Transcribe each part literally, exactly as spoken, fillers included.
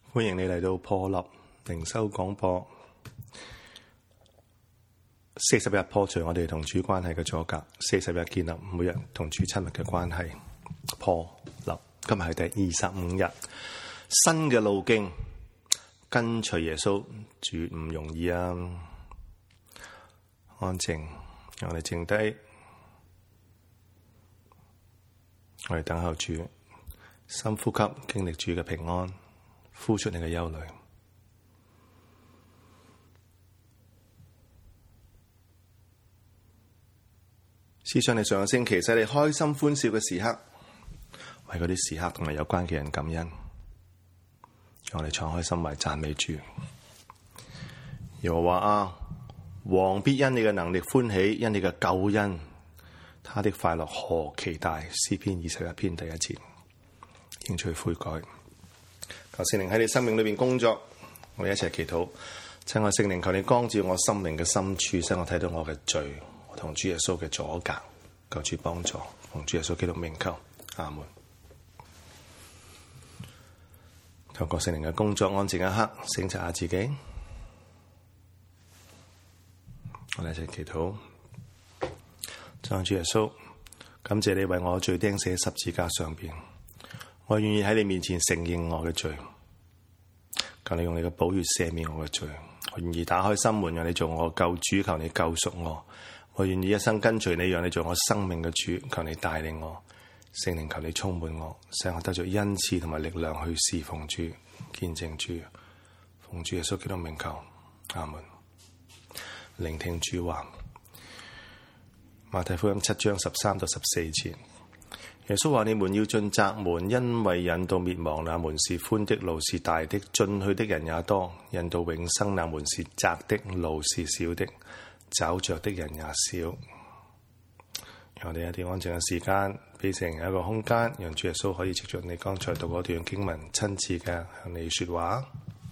歡迎你嚟到破立靈修廣播。四十日破除我哋同主關係嘅阻隔，四十日建立每日同主親密嘅關係。破立，今日係第二十五日，新嘅路徑，跟隨耶穌，絕唔容易啊！安靜，我哋靜低，我哋等候主，深呼吸，經歷主嘅平安。呼出你嘅憂慮。試想你上個星期使你開心歡笑嘅時刻，為嗰啲時刻同埋有關嘅人感恩。讓我哋敞開心懷讚美主。耶和華啊，王必因你嘅能力歡喜，因你嘅救恩，他的快樂何其大。詩篇二十一篇第一節，認罪悔改。求聖靈喺你生命裏邊工作，我哋一齊祈禱。親愛聖靈，求你光照我心靈嘅深處，使我睇到我嘅罪，我同主耶穌嘅阻隔，求主幫助，奉主耶穌基督名求，阿門。透過聖靈嘅工作，安靜一刻，省察下自己。我哋一齊祈禱。親愛主耶穌，感謝你為我罪釘死喺十字架上邊。我願意喺你面前承認我嘅罪，求你用你嘅寶血赦免我嘅罪。我願意打開心門，讓你做我救主，求你救贖我。我願意一生跟隨你，讓你做我生命嘅主，求你帶領我。聖靈，求你充滿我，使我得着恩賜同埋力量去侍奉主、見證主。奉主耶穌基督名求，阿門。聆聽主話，馬太福音七章十三到十四節。耶穌話：你們要進窄門，因為引到滅亡那門是寬的，路是大的，進去的人也多；引到永生那門是窄的，路是小的，找着的人也少。讓我哋一啲安靜嘅時間，俾成一個空間，讓主耶穌可以藉着你剛才讀嗰段經文，親自嘅向你說話。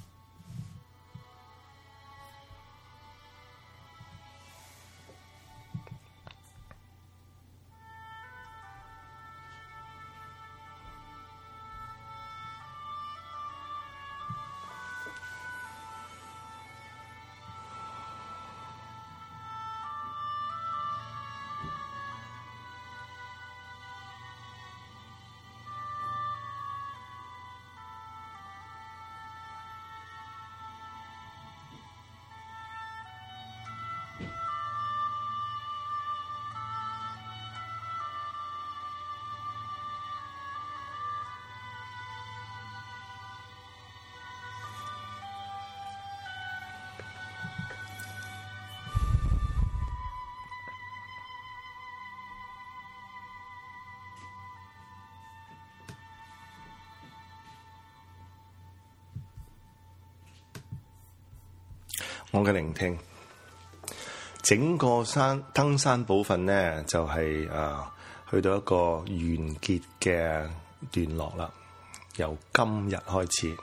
我嘅聆聽，整個山登山寶訓呢，就係、是、啊，去到一個完結嘅段落啦。由今日開始，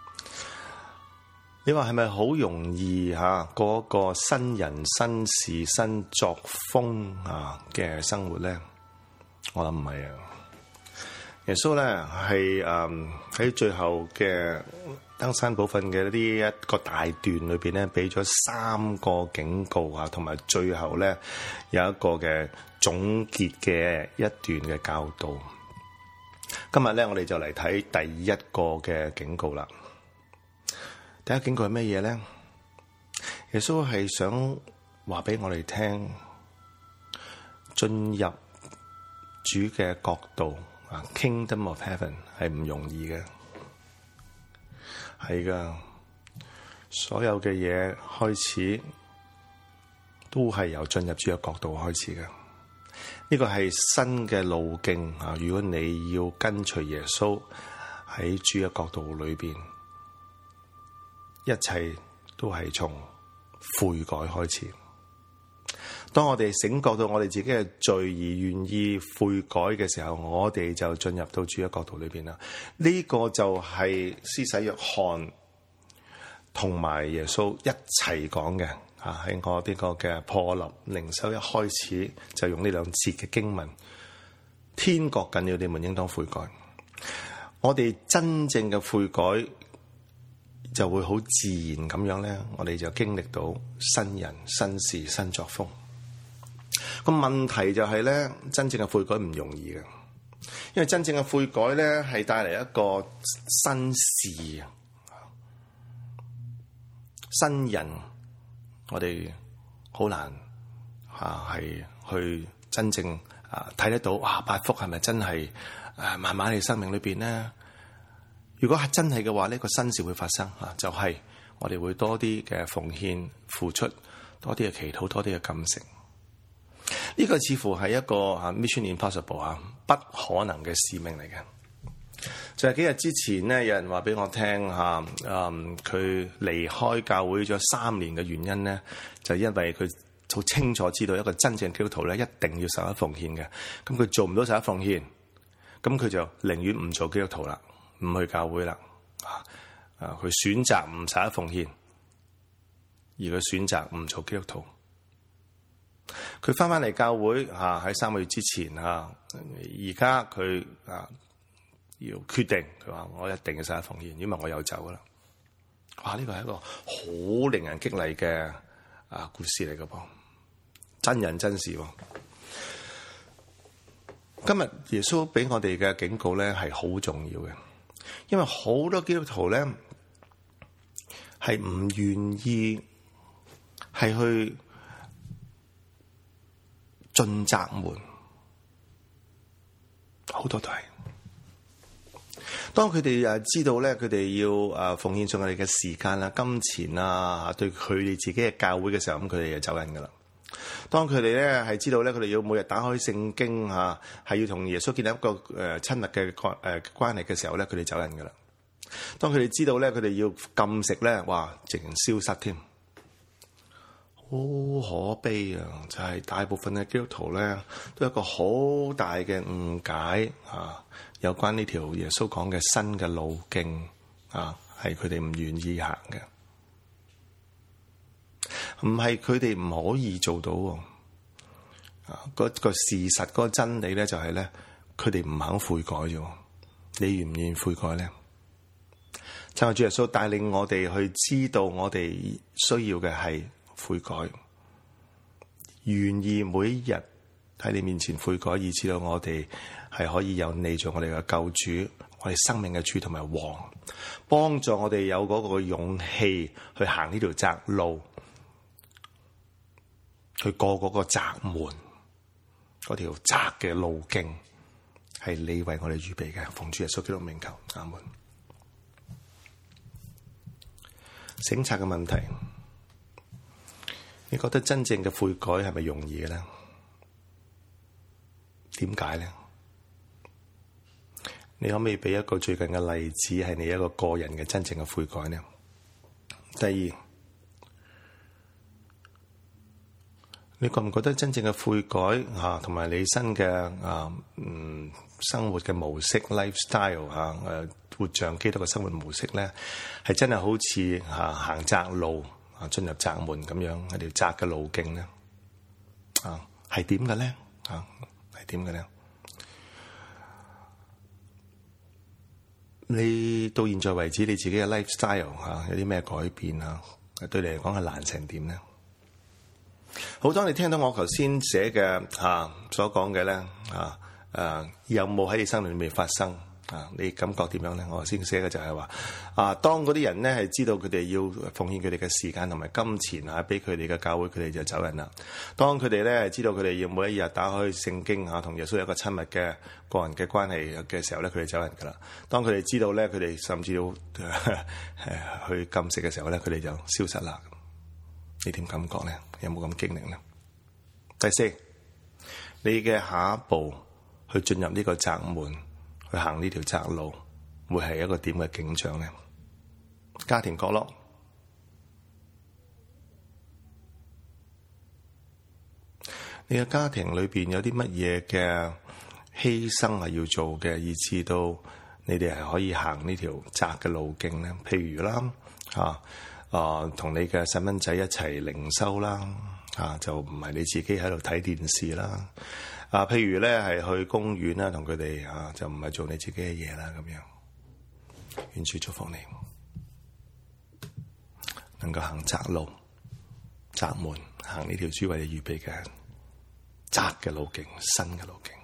你話係咪好容易吓過一個新人新事新作風啊嘅生活咧？我諗唔係啊。耶穌咧係誒喺最後嘅登山寶訓嘅呢一個大段裏邊咧，俾咗三個警告啊，同埋最後咧有一個嘅總結嘅一段嘅教導。今日咧，我哋就嚟睇第一個嘅警告啦。第一警告係咩嘢咧？耶穌係想話俾我哋聽，進入主嘅國度。Kingdom of Heaven 係唔容易嘅，係噶，所有嘅嘢開始都係由進入主嘅國度開始嘅。呢個係新嘅路徑啊！如果你要跟隨耶穌喺主嘅國度裏邊，一切都係從悔改開始。當我哋醒覺到我哋自己嘅罪而願意悔改嘅時候，我哋就進入到主嘅國度裏邊啦。呢、這個就係施洗約翰同埋耶穌一齊講嘅啊！喺我呢個嘅破立靈修一開始就用呢兩節嘅經文，天國近了，你們應當悔改。我哋真正嘅悔改就會好自然咁樣咧，我哋就經歷到新人、新事、新作風。個問題就係咧，真正嘅悔改唔容易嘅，因為真正嘅悔改咧係帶嚟一個新事、新人，我哋好難啊係去真正啊睇得到哇八福係咪真係誒慢慢喺生命裏邊咧？如果係真係嘅話，呢個新事會發生啊，就係我哋會多啲嘅奉獻、付出，多啲嘅祈禱，多啲嘅禁食。呢個似乎係一個啊 Mission Impossible 啊，不可能嘅使命嚟嘅。就係幾日之前咧，有人話俾我聽嚇，嗯，佢離開教會咗三年嘅原因咧，就因為佢好清楚知道一個真正基督徒咧，一定要十一奉獻嘅。咁佢做唔到十一奉獻，咁佢就寧願唔做基督徒啦。唔去教會啦，啊啊！佢選擇唔十一奉獻，而佢選擇唔做基督徒。佢翻返嚟教會嚇喺三個月之前嚇，而家佢啊要決定，佢話我一定要十一奉獻，因為我又走啦。哇！呢個係一個好令人激勵嘅啊故事嚟嘅噃，真人真事喎。今日耶穌俾我哋嘅警告咧係好重要嘅。因為好多基督徒咧係唔願意係去進窄門，好多都係。當佢哋誒知道咧，佢哋要誒奉獻上佢哋嘅時間啦、金錢啊，對佢哋自己嘅教會嘅時候，咁佢哋就走人噶啦。當佢哋咧係知道咧，佢哋要每日打開聖經嚇，係要同耶穌建立一個誒親密嘅關誒關係嘅時候咧，佢哋走人噶啦。當佢哋知道咧，佢哋要禁食咧，哇，直情消失添，好可悲啊！就係、是、大部分嘅基督徒咧，都有一個好大嘅誤解啊，有關呢條耶穌講嘅新嘅路徑啊，係佢哋唔願意行嘅。唔係佢哋唔可以做到喎，啊！嗰個事實嗰個真理咧就係咧，佢哋唔肯悔改啫。你願唔願意悔改咧？就係主耶穌帶領我哋去知道我哋需要嘅係悔改，願意每一日喺你面前悔改，以至到我哋係可以有你做我哋嘅救主，我哋生命嘅主同埋王，幫助我哋有嗰個勇氣去行呢條窄路。去過嗰個窄門，嗰條窄嘅路徑，係你為我哋預備嘅。奉主耶穌基督名求，阿門。省察嘅問題，你覺得真正嘅悔改係咪容易嘅咧？點解咧？你可唔可以俾一個最近嘅例子，係你一個個人嘅真正嘅悔改呢？第二，你覺唔覺得真正嘅悔改嚇，同埋你新嘅啊嗯生活嘅模式 lifestyle 嚇誒活像基督嘅生活模式咧，係真係好似嚇行窄路啊，進入窄門咁樣一條窄嘅路徑咧啊，係點嘅咧啊？係點嘅咧？你到現在為止你自己嘅 lifestyle 嚇有啲咩改變啊？對你嚟講係難成點咧？好，當你聽到我頭先寫嘅啊所講嘅咧啊誒，有冇喺你生命裏面發生啊？你感覺點樣咧？我頭先寫嘅就係話啊，當嗰啲人咧係知道佢哋要奉獻佢哋嘅時間同埋金錢啊，俾佢哋嘅教會，佢哋就走人啦。當佢哋咧係知道佢哋要每一日打開聖經啊，同耶穌有一個親密嘅個人嘅關係嘅時候咧，佢哋走人噶啦。當佢哋知道咧，佢哋甚至要誒去禁食嘅時候咧，佢哋就消失啦。你點感覺咧？有冇咁經歷咧？第四，你嘅下一步去進入呢個窄門，去行呢條窄路，會係一個點嘅景象咧？家庭角落，你嘅家庭裏邊有啲乜嘢嘅犧牲係要做嘅，以至到你哋係可以行呢條窄嘅路徑咧？譬如啦，嚇。啊，同你嘅細蚊仔一齊靈修啦，啊，就唔係你自己喺度睇電視啦。啊，譬如咧係去公園啦，同佢哋啊，就唔係做你自己嘅嘢啦，咁樣。願主祝福你。 能夠行窄路、窄門，行呢條主為你預備嘅窄嘅路徑、新嘅路徑。